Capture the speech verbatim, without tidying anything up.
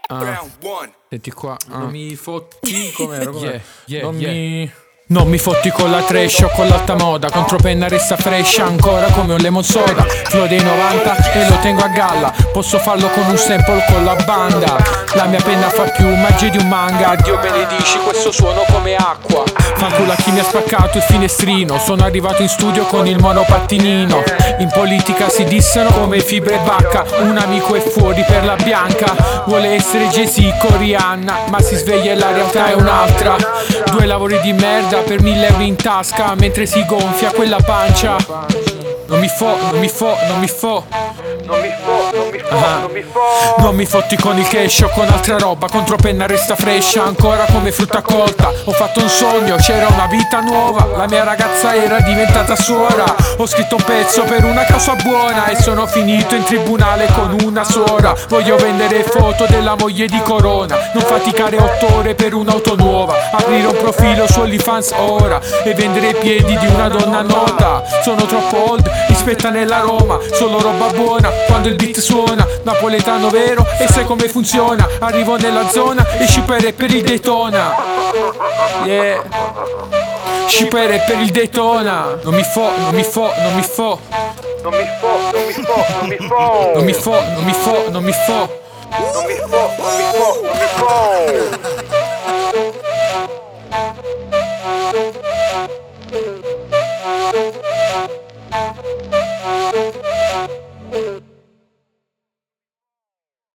Ah, senti qua, ah. Non mi fotti com'ero, com'ero. Yeah, yeah, non yeah. mi... Non mi fotti con la trash o con l'alta moda. Contropenna resta fresh ancora come un lemon soda. Flow dei novanta e lo tengo a galla. Posso farlo con un sample con la banda. La mia penna fa più magia di un manga. Dio benedici questo suono come acqua. Fanculo a chi mi ha spaccato il finestrino. Sono arrivato in studio con il monopattinino. In politica si dissano come fibre bacca. Un amico è fuori per la bianca. Vuole essere Jay-Z con Rihanna, ma si sveglia e la realtà è un'altra. Due lavori di merda per mille euro in tasca mentre si gonfia quella pancia. Non mi fo, non mi fo, non mi fo. Non mi fo, non mi fo, Ah. non mi fo. Non mi fotti con il cash o con altra roba. Contropenna resta fresh ancora come frutta colta. Ho fatto un sogno, c'era una vita nuova. La mia ragazza era diventata suora. Ho scritto un pezzo per una causa buona e sono finito in tribunale con una suora. Voglio vendere foto della moglie di Corona. Non faticare otto ore per un'auto nuova. Aprire un profilo su OnlyFans ora e vendere i piedi di una donna nota. Sono troppo old, rispetta nella Roma. Solo roba buona quando il beat suona. Napoletano vero e sai come funziona. Arrivo nella zona e scipere per il Daytona. Yeah. Scipere per il Daytona. Non mi fo, non mi fo, non mi fo. Non mi fo, non mi fo, non mi fo. Non mi fo, non mi fo, non mi fo. Non mi fo, non mi fo, non mi fo.